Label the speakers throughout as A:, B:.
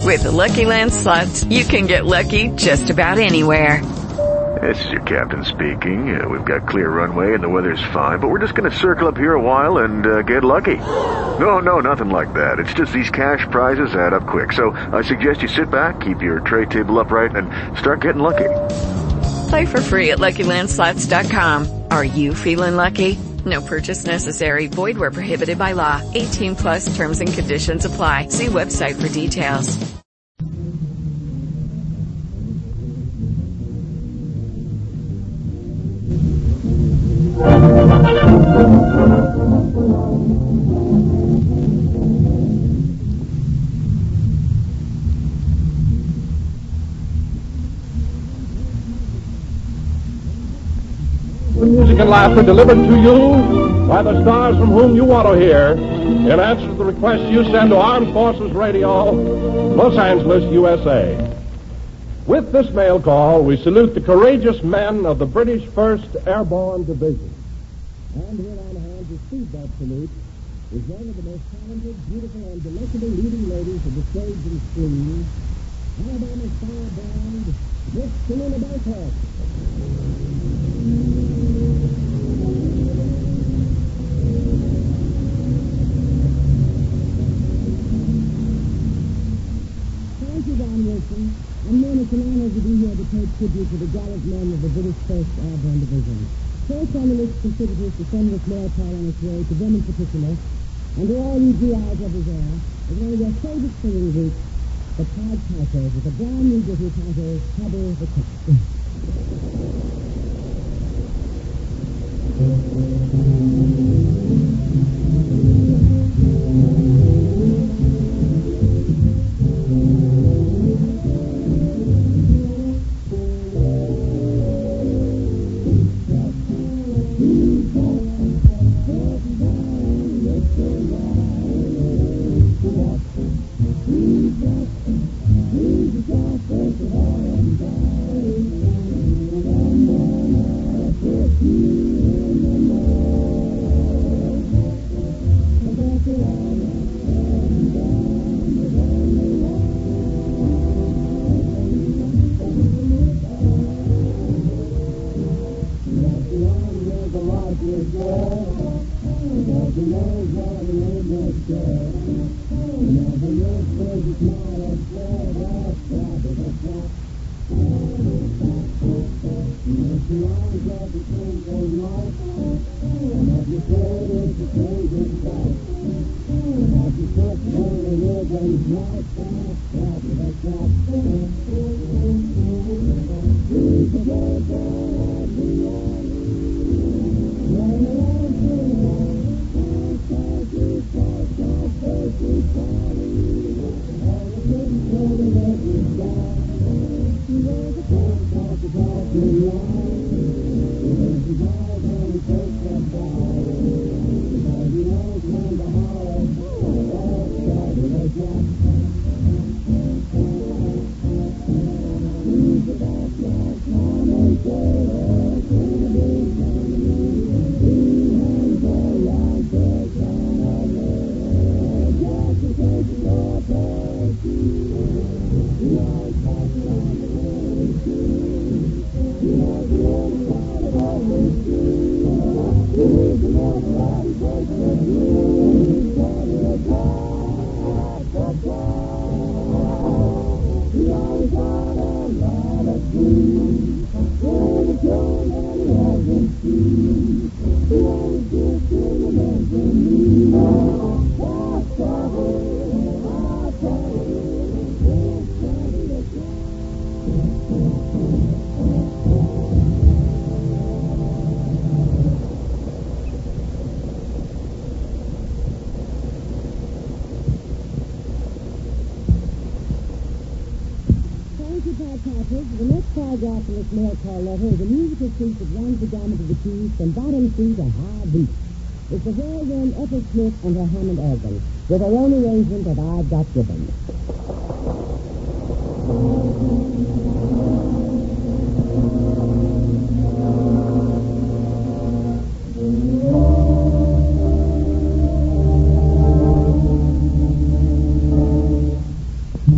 A: With the Lucky Land Slots, you can get lucky just about anywhere.
B: This is your captain speaking. We've got clear runway and the weather's fine, but we're just going to circle up here a while and get lucky. No, nothing like that. It's just these cash prizes add up quick. So I suggest you sit back, keep your tray table upright, and start getting lucky.
A: Play for free at LuckyLandSlots.com. Are you feeling lucky? No purchase necessary. Void where prohibited by law. 18 plus terms and conditions apply. See website for details.
C: Music and laughter delivered to you by the stars from whom you want to hear in answer to the request you send to Armed Forces Radio, Los Angeles, USA. With this mail call, we salute the courageous men of the British 1st Airborne Division. And here on hand to receive that salute is one of the most talented, beautiful, and delectable leading ladies of the stage and screen, Alabama's firebrand, Miss Selena Bancock. Thank you, Don Wilson. And then it's an honor to be here to pay tribute to the gallant men of the British 1st Airborne Division. First on the list contributors to send this mail call on its way to them in particular, and to all you GIs everywhere, is one of your favorite singing groups, the Pied Pipers, with a brand new ditty titled Trouble the Cat. The next paragraph in this mail call letter is a musical suite that runs the gamut of the keys from bottom C to high B. It's the very own Ethel Smith and her Hammond organ, with her own arrangement that I've got given.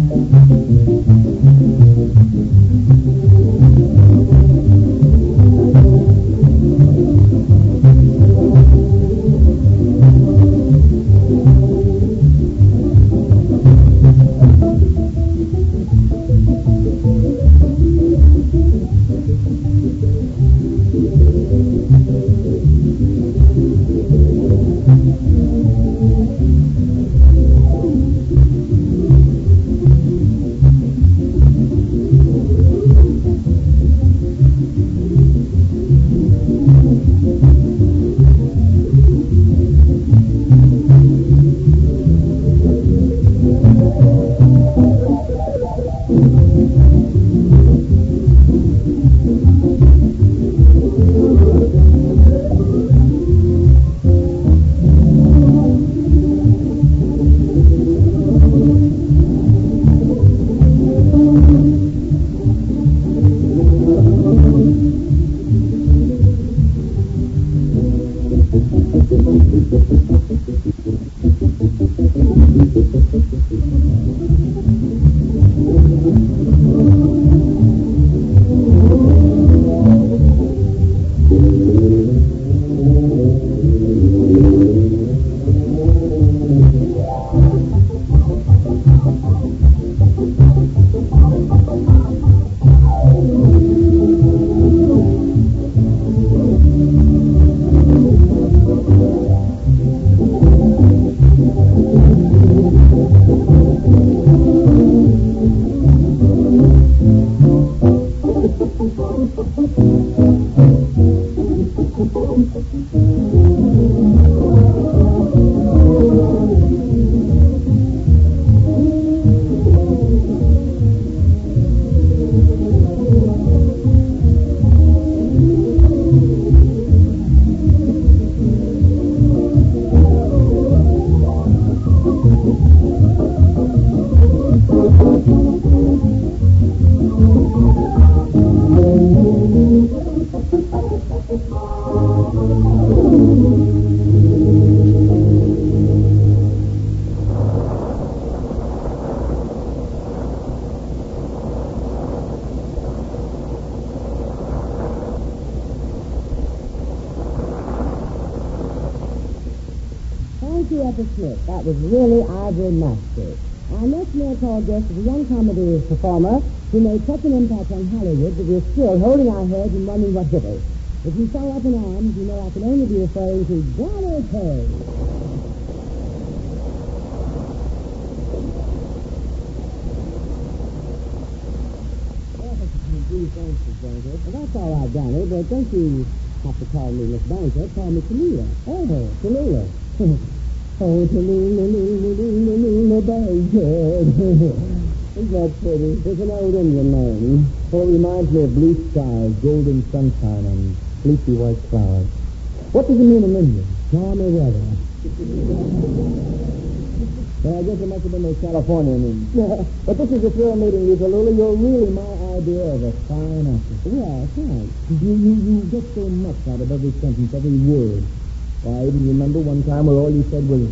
D: That was really Ivory Master. Our next mail-call guest is a young comedy performer who made such an impact on Hollywood that we're still holding our heads and wondering what hit us. If you saw up in arms, you know I can only be referring to Johnny Cage. Well, that's all right, Johnny, but don't you have to call me Miss Bankhead. Call me Tallulah. Oh, Tallulah. Oh, Tallulah, Bankhead. Isn't that pretty? It's an old Indian name. Oh, it reminds me of blue skies, golden sunshine, and fleecy white clouds. What does it mean in Indian? Stormy weather. Well, I guess it must have been those Californian Indians. But this is a thrill meeting you, Tallulah. You're really my idea of a fine actor. Yeah, that's right. You get so much out of every sentence, every word. Why, I even remember one time where all you said was,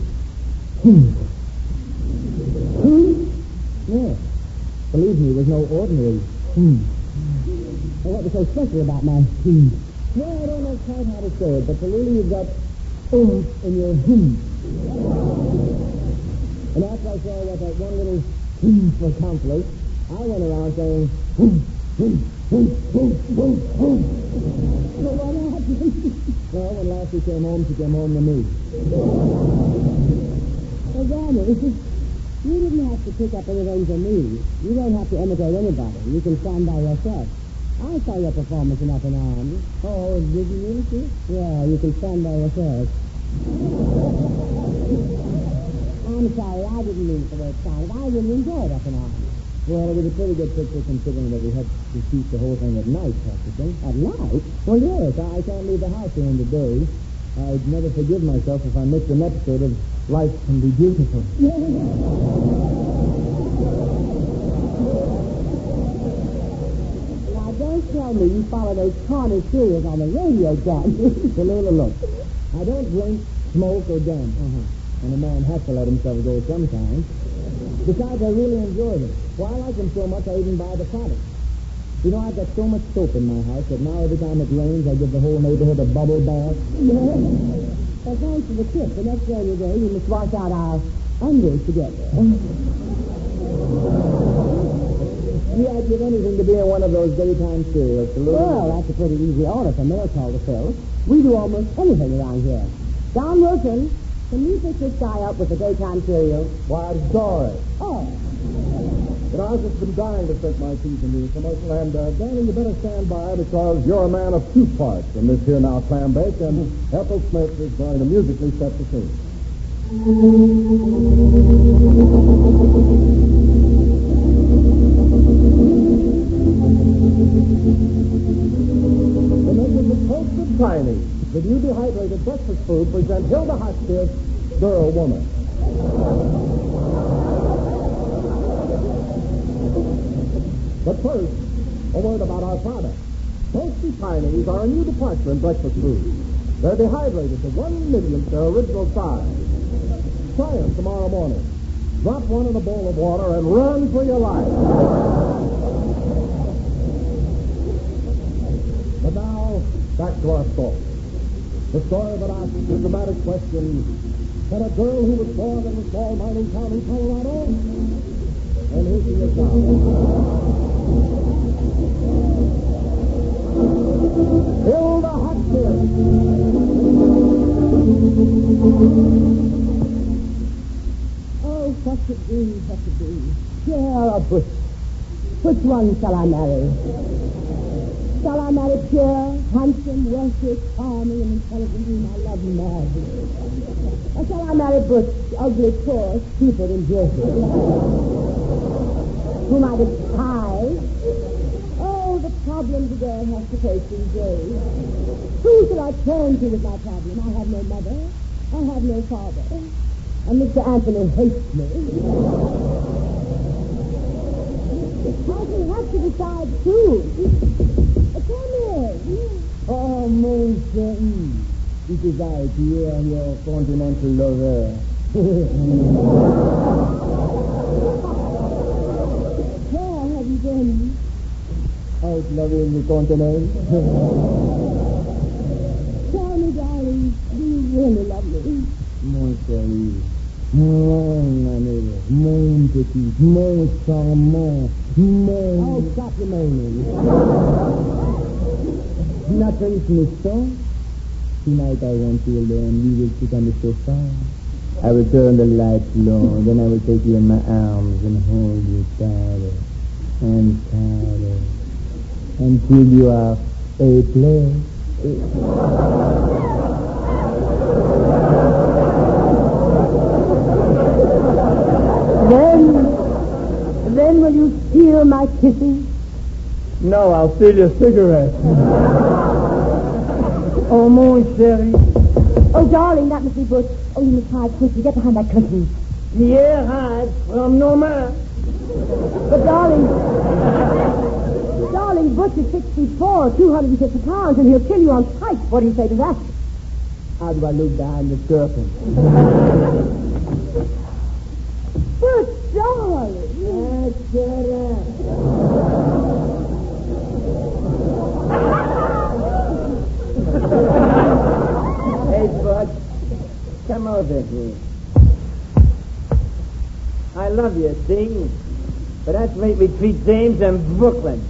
D: Yeah. Believe me, it was no ordinary Well, what was so special about my Well, I don't know quite how to say it, but Tallulah, you've got in your And after I saw what that one little accomplished, I went around saying, So what happened? Well, when Lassie came home to me. Well, Johnny, you didn't have to pick up anything from me. You don't have to imitate anybody. You can stand by yourself. I saw your performance in Up in Arms. Oh, did you really see? Yeah, you can stand by yourself. I'm sorry, I didn't mean it the way it sounded. I really enjoyed Up in Arms. Well, it was a pretty good picture considering that we had to shoot the whole thing at night, practically. At night? Well, yes. I can't leave the house during the day. I'd never forgive myself if I missed an episode of Life Can Be Beautiful. Now, don't tell me you follow those corny serials on the radio, John. Tallulah, look. I don't drink, smoke, or dance. And a man has to let himself go sometimes. Besides, I really enjoyed it. Well, I like them so much, I even buy the product. You know, I've got so much soap in my house that now every time it rains, I give the whole neighborhood a bubble bath. Well, thanks for the tip. The next time you go, you must wash out our unders together. Yeah, I'd give anything to be in one of those daytime serials. Well, that's a pretty easy order for mail call to fill. We do almost anything around here. Don Wilson, can you pick this guy up with the daytime serial?
C: Why, sorry.
D: Oh.
C: But I've just been dying to sink my teeth into this commercial, and Danny, you better stand by because you're a man of two parts in this here now clam bake, and Ethel Smith is going to musically set the scene. The makers of Toasted Tiny, the new dehydrated breakfast food, present Hilda Hotchkiss, Girl Woman. But first, a word about our product. Toasty Tinies are a new departure in breakfast food. They're dehydrated to 1/1,000,000th their original size. Try them tomorrow morning. Drop one in a bowl of water and run for your life. But now, back to our story. The story that asks the dramatic question, can a girl who was born in a small mining town in Colorado? And here she is now. Hilda Hotchkiss.
D: Oh, such a dream, such a dream. Pierre or Bush? Which one shall I marry? Shall I marry Pierre, handsome, wealthy, charming, and intelligent, whom I love madly? Or shall I marry Bush, ugly, poor, stupid, and guilty, whom I despise? Oh, the problems a girl has to face these days. Who shall I turn to with my problem? I have no mother. I have no father. And Mr. Anthony hates me. I shall have to decide soon. Come here.
E: Oh, mon chéri. This is I, Pierre, your continental lover.
D: Where have you been?
E: Out loving the continent.
D: Tell me, darling, do you really love me?
E: Mon chéri. Mon ami. Mon petit. Mon charmant. Mon...
D: Oh, stop your moaning.
E: Nothing, mister. Tonight I want you alone. We will sit on the sofa. I will turn the lights low. Then I will take you in my arms and hold you tighter and tighter until you are a play.
D: Then will you steal my kisses?
E: No, I'll steal your cigarette. Oh, mon chéri.
D: Oh, darling, that must be Butch. Oh, you must hide quickly. Get behind that curtain.
E: Pierre hides from no man.
D: But, darling, Butch is 6'4", 250 pounds, and he'll kill you on sight. What do you say to that?
E: How do I look behind the curtain?
D: Butch, darling.
E: Shut up. Hey, Bud, come over here. I love you, see? But that's the way we treat James in Brooklyn.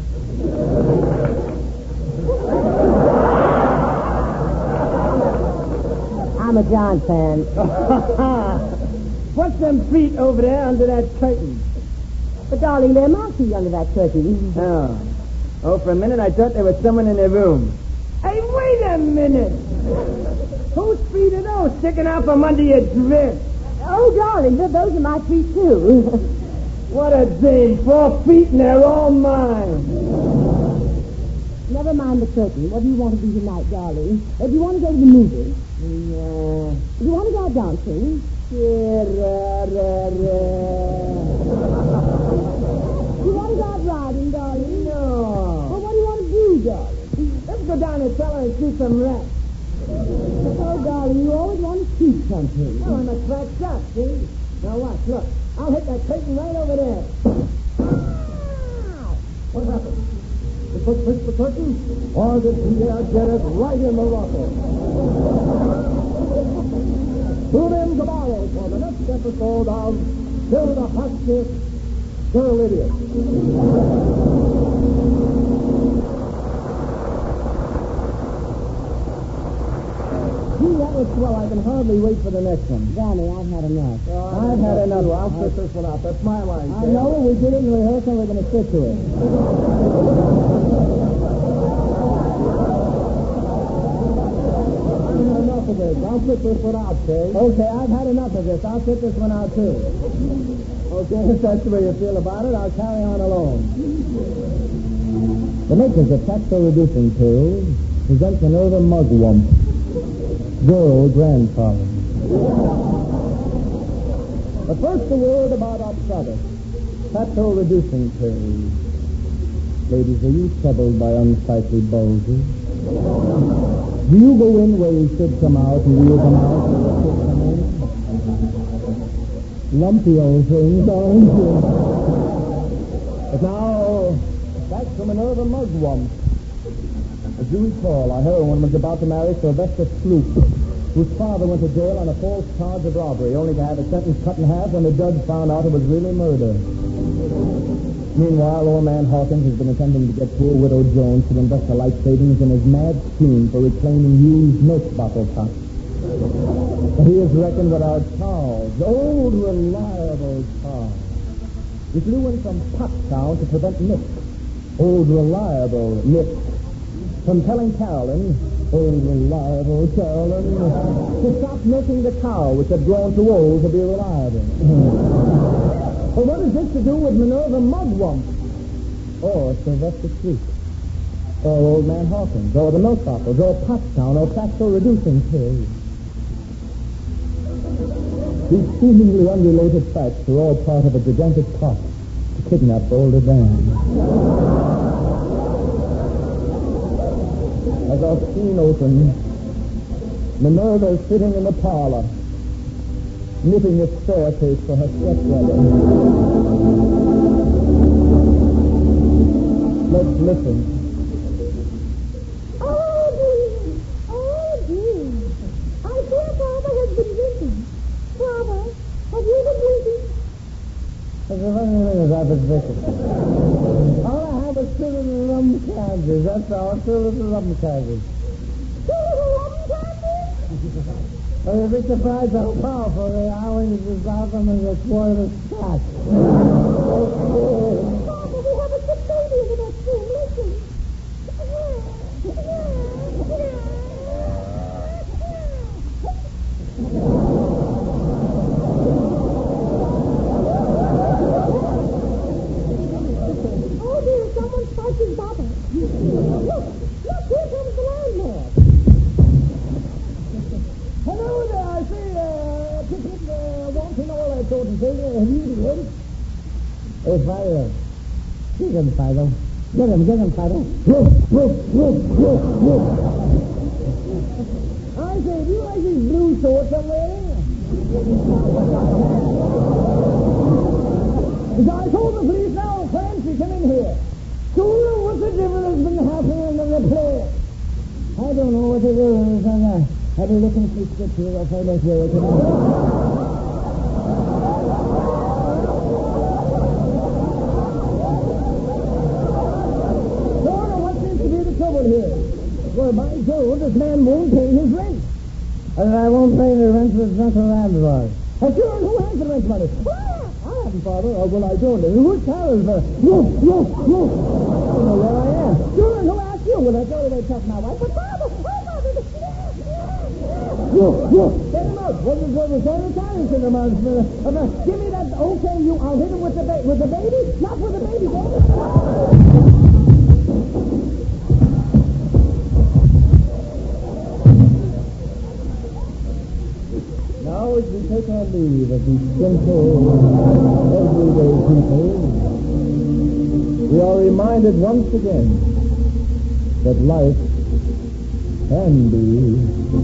D: I'm a John fan.
E: What's them feet over there under that curtain?
D: But, darling, they're mousy under that curtain.
E: Oh, for a minute I thought there was someone in the room. Hey, wait a minute! Whose feet are those sticking out from under your dress?
D: Oh, darling, those are my feet, too.
E: What a dream. 4 feet and they're all mine.
D: Never mind the curtain. What do you want to do tonight, darling? Do you want to go to the movies?
E: Yeah.
D: Do you want to go out dancing? Do you want to go out riding, darling?
E: No.
D: Well, what do you want to do, darling?
E: Let's go down the cellar and shoot some rats.
D: Oh, darling, you always want to shoot something.
E: Oh, I'm a crack shot, see? Now watch, look.
D: I'll hit that curtain right over there. What happened? The foot pushed the curtain, or did Pierre get it right in the ruffle? Tune in tomorrow for the next episode of Still the Husky, Still Idiot. Gee, that was swell. I can hardly wait for the next one.
E: Johnny, I've had enough.
D: I've had enough. I'll fit this one out. That's my line.
E: I know. We did it in rehearsal. We're going to stick to it.
D: Enough of this. I'll fit this one out, Kay.
E: Okay, I've had enough of this. I'll fit this one out, too.
D: Okay, if that's the way you feel about it, I'll carry on alone.
E: The makers of Taxo Reducing Pills present Minerva Mugwump, your old grandfather.
D: But first, a word about Oxalis.
E: Taxo Reducing Pills. Ladies, are you troubled by unsightly bulges? Do you go in where you should come out and you come out where you should come in? Lumpy old things, aren't you?
D: But now, back to Minerva Mugwump. As you recall, a heroine was about to marry Sylvester Sloop, whose father went to jail on a false charge of robbery, only to have a sentence cut in half when the judge found out it was really murder. Meanwhile, old man Hawkins has been attempting to get poor widow Jones to invest her life savings in his mad scheme for reclaiming used milk bottle tops. But he has reckoned that our Charles, old reliable Charles, is in from Pottstown to prevent Nick, old reliable Nick, from telling Carolyn, old reliable Carolyn, to stop milking the cow which had grown too old to be reliable. Well, what is this to do with Minerva Mugwump? Or Sylvester Creek? Or Old Man Hawkins? Or the milk bottles? Or Pottstown? Or Taxo Reducing Pills? These seemingly unrelated facts are all part of a gigantic plot to kidnap older Dan. As our scene opens, Minerva is sitting in the parlor, knitting a staircase for her stepbrother. Let's listen.
F: Oh, dear. Oh, dear. I fear Father has been drinking. Father, have you been drinking?
E: As a funny thing is I've been drinking. All I have is 2 little rum candies. That's all. 2 little rum candies.
F: 2 little rum candies?
E: Well, you'd be surprised how powerful they are when you dissolve them in a quart of scotch.
F: Father, we have a sick baby in the next room. Listen. Oh, dear, someone's spiking Baba. Look, here comes the landlord.
D: Hello there, I see, Pickett, wanting all that sort of thing. Have you been ready?
E: Hey, Fido. Get him, Fido. Get him, Fido.
D: I say, do you like these blue shorts I'm wearing? As I told the police now, Clancy, come in here. Sure, what's the difference that's been happening in the repair?
E: I don't know what to do. I'll be looking at these scriptures. I'll find out where I can...
D: What seems to be the trouble here? Well, by Jove, this man won't pay his rent.
E: And I won't pay the rent for the landlord.
D: Sure, and who has the rent money? I haven't, Father. Oh, well, I don't know. Who's Carol's for? No. I don't know where I am. Sure, and who asked you? Well, that's the only way to talk my wife. But Father, get him out. What was that Italian to them? Give me that. Okay, I'll hit him with the baby. Not with the baby, baby.
E: Now, as we take our leave of these simple, everyday people, we are reminded once again that life can be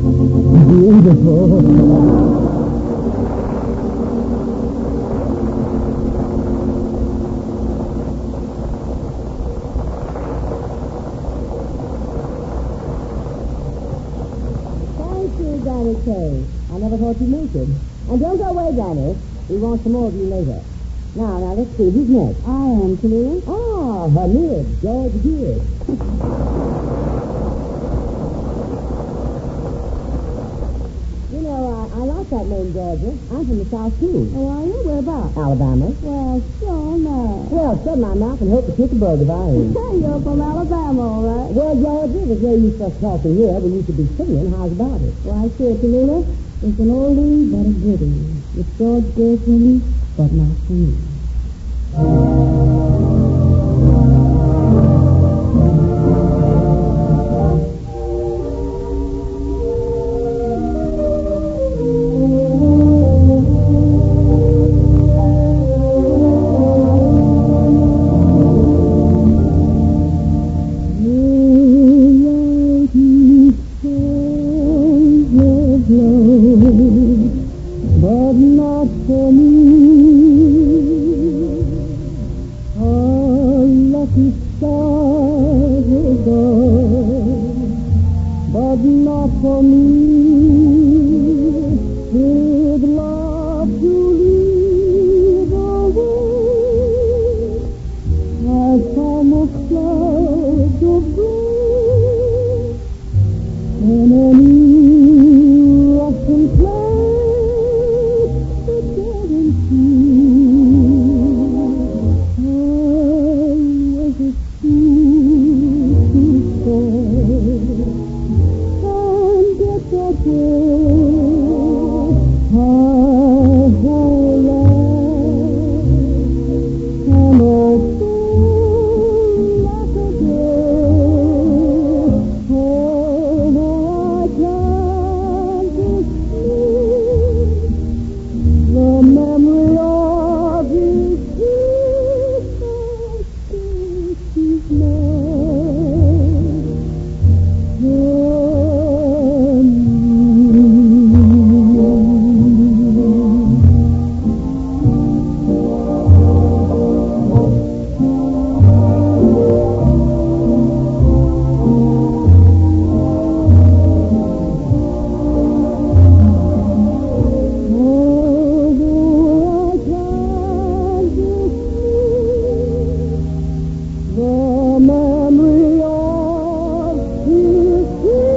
E: beautiful.
D: okay. I never thought you'd make it. And don't go away, Danny. We want some more of you later. Now, let's see. Who's next?
F: I am, Tallulah.
D: Ah, Hamid. George Good. You know, I like that name, Georgia. I'm from the South, too.
F: Oh, are you? Whereabouts?
D: Alabama.
F: Well, sure, no.
D: Well, shut my mouth and hope to kick a bug if I ain't.
F: You're from Alabama, all right?
D: Well, Georgia, there's no use us talking here when you should be singing. How's about it?
F: Why, sure, Tallulah. It's an oldie but a goodie. It's George Gershwin, but not for me.
D: But not for me. Our lucky stars will go, but not for me. With love to lead away, as from a cloud of gray, and any Russian place that doesn't feel. I was a fool to fall and get that way. Our whole life and also like a day. Although I can't escape the memory of his kiss, I think he's the memory of his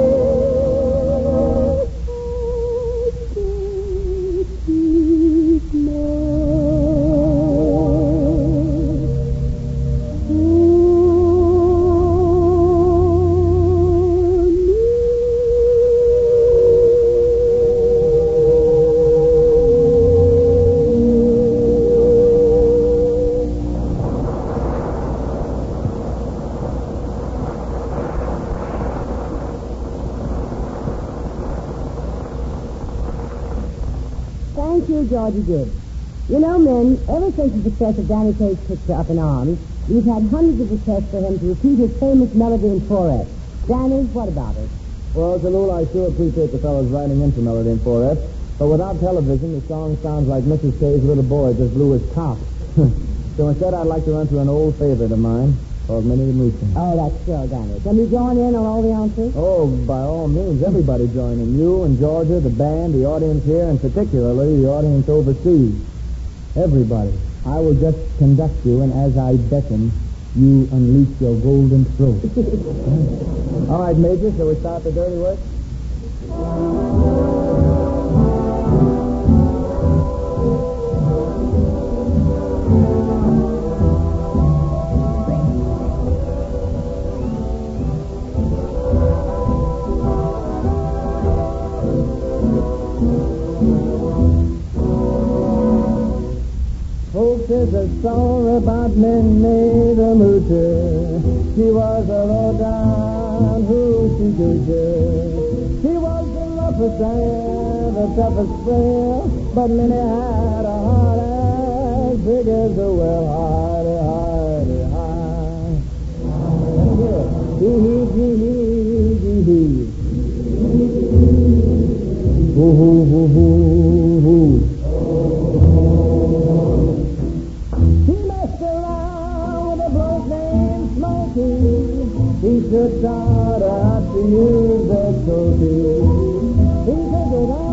D: Thank you, Georgie Good. You know, men, ever since the success of Danny Kaye's picture Up in Arms, we've had hundreds of requests for him to repeat his famous melody in 4/F. Danny, what about it?
E: Well, Tallulah, I sure appreciate the fellows writing into Melody in 4F, but without television, the song sounds like Mrs. K's little boy just blew his top. So instead, I'd like to run through an old favorite of mine called Minnie the Moocher.
D: Oh, that's sure, Danny. Can we join in on all the answers?
E: Oh, by all means, everybody join in. You and Georgia, the band, the audience here, and particularly the audience overseas. Everybody. I will just conduct you, and as I beckon, you unleash your golden throat. All right, Major, shall we start the dirty work? Folks, there's a song about Minnie the Moocher. She was a low-down hoochie-coochie. She was the roughest and the toughest player, but Minnie had a heart as big as a well. Hardy, hardy, high. Hee-hee-hee-hee-hee-hee. Hoo-hoo-hoo-hoo-hoo. He should taught her how to use that trophy. He figured out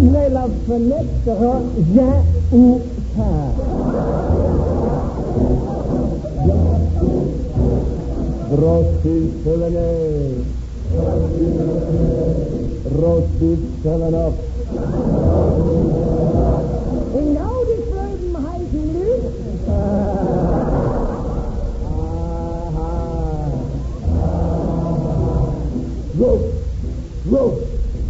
E: mais la fenêtre sera bien ouverte. Roast beef 7A. Roast beef 7-Up.
F: En nou die vreugden heißen nu.
E: Roast. Roast.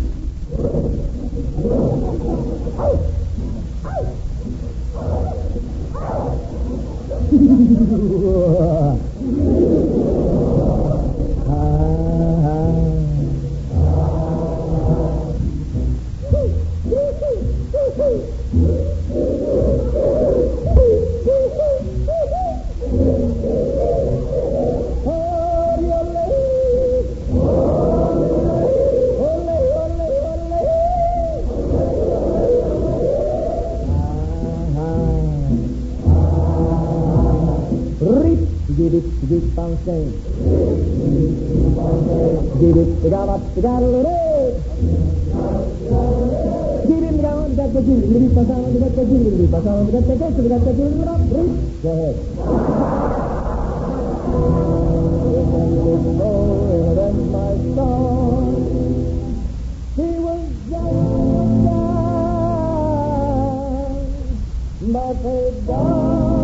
E: Get it, bouncing. Get it, got up, got a little. Get him down, got the jilly, got the jilly, got the jilly. Go ahead. And my song, he was young, but they gone.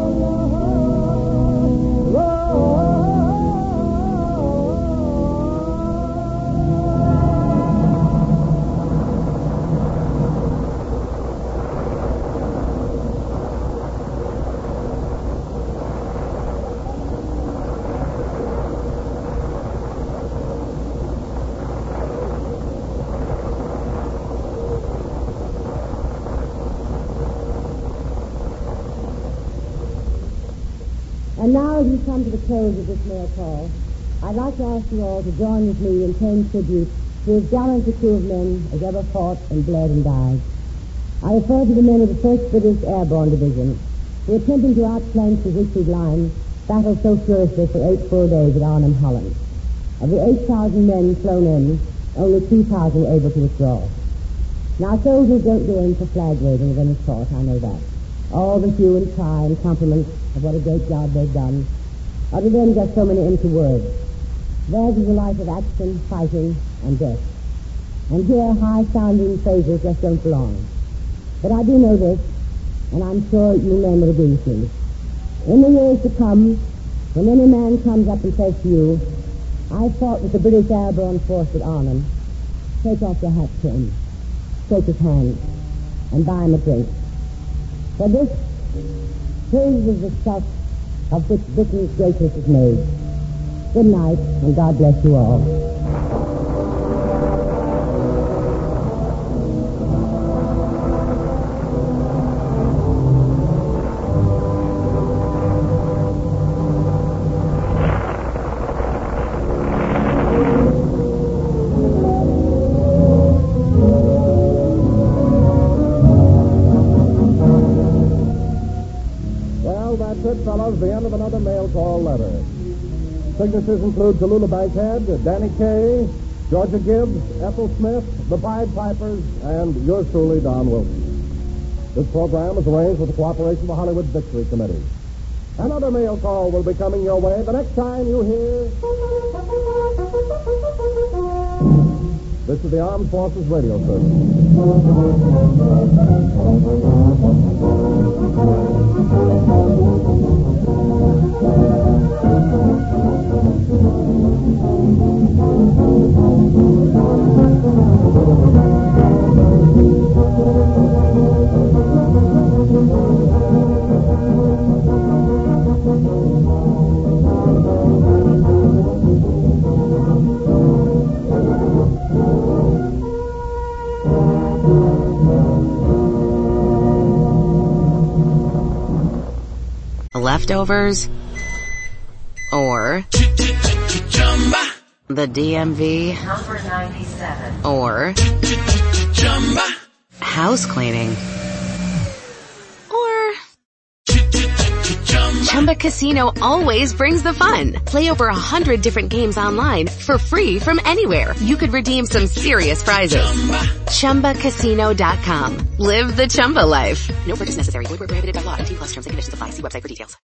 D: And now, as we come to the close of this mail call, I'd like to ask you all to join with me in paying tribute to as gallant a crew of men as ever fought and bled and died. I refer to the men of the 1st British Airborne Division, who, attempting to outflank the Siegfried Line, battled so furiously for 8 full days at Arnhem, Holland. Of the 8,000 men flown in, only 2,000 were able to withdraw. Now, soldiers don't go in for flag waving of any sort, I know that. All the hue and cry and compliments of what a great job they've done are to them just so many empty words. Theirs is a life of action, fighting, and death. And here high-sounding phrases just don't belong. But I do know this, and I'm sure you men will agree with me. In the years to come, when any man comes up and says to you, I fought with the British Airborne Force at Arnhem, take off your hat to him, shake his hand, and buy him a drink. For this, his is the stuff of which Britain's greatness is made. Good night, and God bless you all.
C: Fellows, the end of another mail call letter. Signatures include Tallulah Bankhead, Danny Kaye, Georgia Gibbs, Ethel Smith, the Pied Pipers, and yours truly, Don Wilson. This program is arranged with the cooperation of the Hollywood Victory Committee. Another mail call will be coming your way the next time you hear... This is the Armed Forces Radio Service.
G: Leftovers, or the DMV, number 97, or house cleaning, or
H: Chumba Casino always brings the fun. Play over 100 different games online for free from anywhere. You could redeem some serious prizes. ChumbaCasino.com. Live the Chumba life. No purchase necessary. Void where prohibited by law. 18+ terms and conditions apply. See website for details.